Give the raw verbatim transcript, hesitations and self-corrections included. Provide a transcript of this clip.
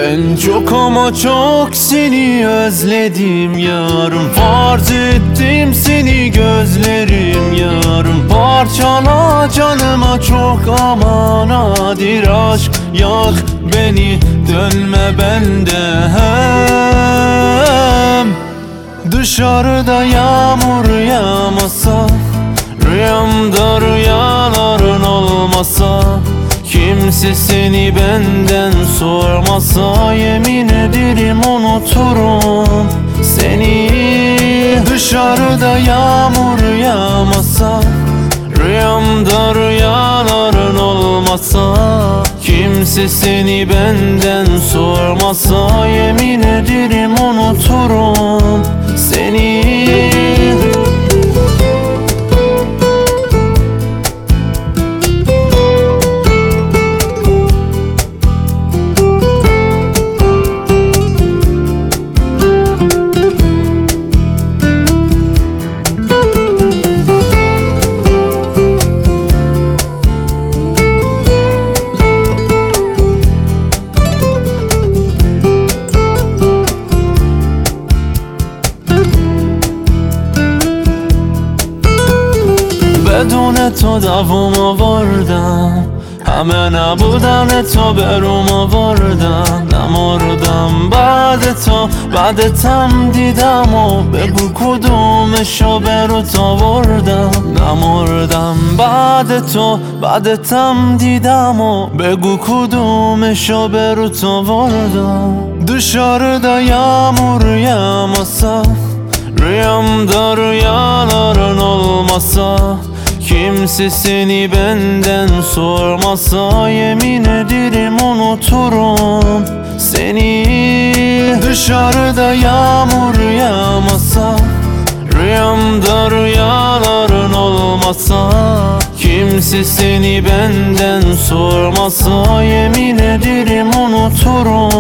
Ben çok ama çok seni özledim yarım. Farz ettim seni gözlerim yarım. Parçala canıma çok ama nadir aşk. Yak beni, dönme benden. Dışarıda yağmur yağmasa, rüyamda rüyaların olmasa, kimse seni benden sormasa, yemin ederim unuturum seni. Dışarıda yağmur yağmasa, rüyamda rüyaların olmasa, kimse seni benden sormasa, yemin ederim unuturum seni. بدون تو دووم آوردم، همه نبودن تو بروم آوردن. نمردم بعد تو، بعدتم دیدم و بگو کدومشو بروت آوردم. نمردم بعد تو، بعدتم دیدم و بگو kudumشو بروت آوردم. Dışarıda yağmur yağmasa, rüyamda rüyaların olmasa, kimse seni benden sormasa, yemin ederim unuturum seni. Dışarıda yağmur yağmasa, rüyamda rüyaların olmasa, kimse seni benden sormasa, yemin ederim unuturum